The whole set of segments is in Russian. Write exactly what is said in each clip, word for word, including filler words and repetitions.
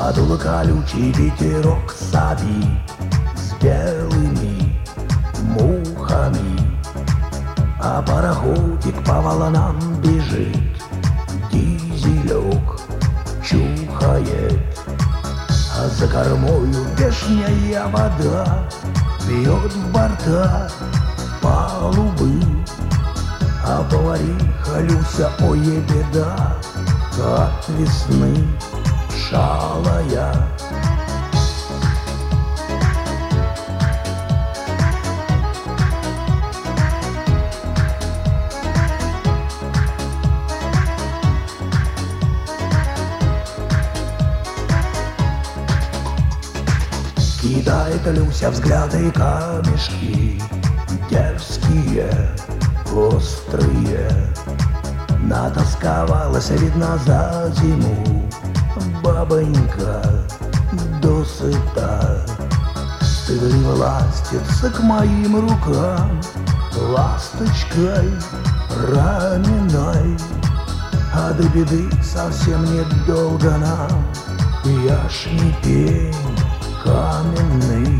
Подул колючий ветерок саби с белыми мухами, а пароходик по волнам бежит, дизелек чухает, а за кормою вешняя вода бьет в борта палубы, а повариха Люся, ой, ей беда, от весны шалая. Кидает Люся взгляды и камешки, дерзкие, острые. Натасковалась, видно, за зиму бабонька досыта. Стыдливо ластится к моим рукам ласточкой раненой, а до беды совсем недолго нам, я ж не пень каменный.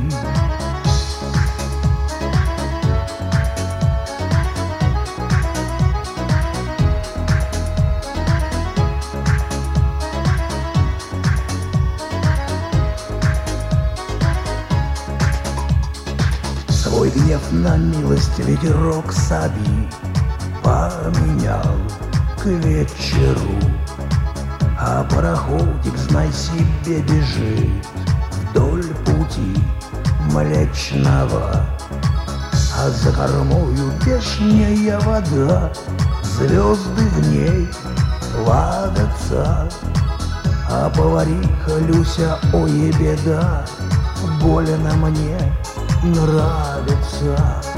Свой гнев на милость ветерок саби поменял к вечеру, а пароходик, знай себе, бежит вдоль пути Млечного, а за кормою вешняя вода, звезды в ней плавятся, а повариха Люся, ой, и беда, больно мне нравится.